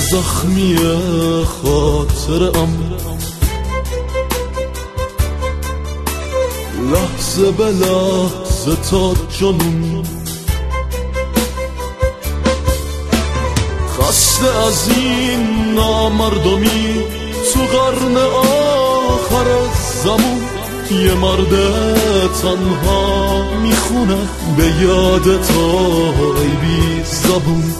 زخمی خاطرم، لحظه به لحظه تا جنون. خسته از این نامردمی تو قرن آخر زمان، یه مرد تنها میخونه به یاد توی بی زبون.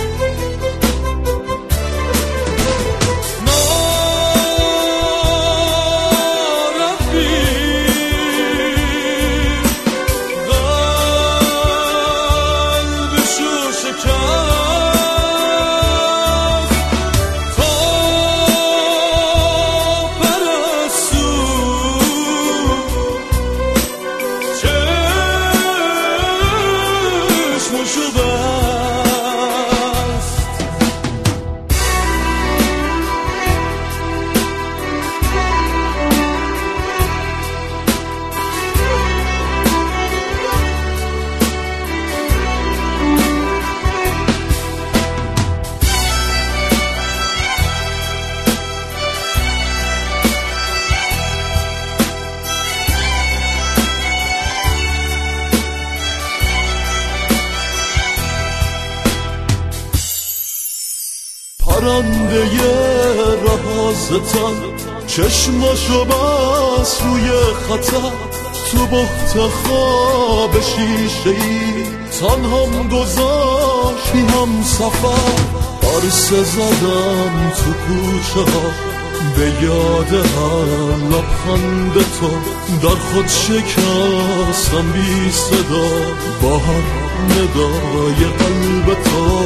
پرنده رهازتن چشماشو بس روی خطر، تو بخت خواب شیشه‌ای تنهام گذاشتی هم سفر. عرصه زدم تو کوچه ها به یاد هر لبخند تو، در خود شکستم بی صدا با هر ندای قلب تو.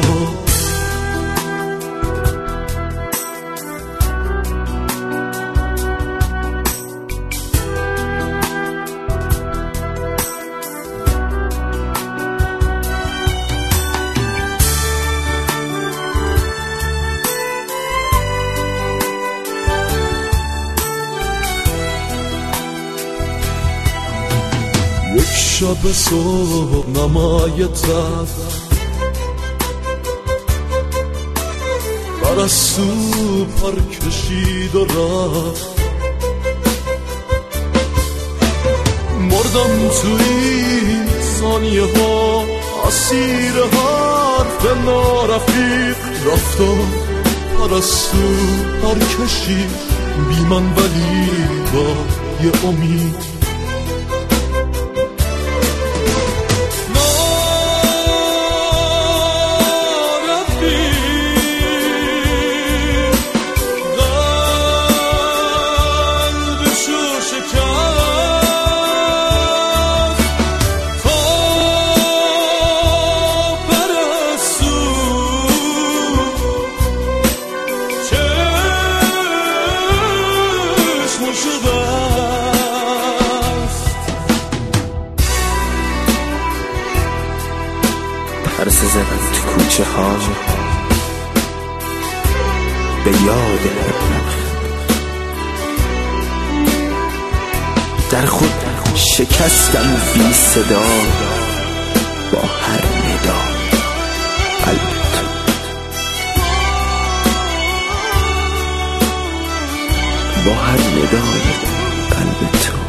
یک شب صبح نمای تر پرستو پر کشید و رفت، مردم تو این ثانیه ها اسیر حرف نارفیق. رفتم پرستو پر کشید بی من ولی با یه امید. عرصه زدم تو کوچه ها به یاد در خود شکستم بی صدا با هر ندا قلب تو. با هر ندای قلب تو.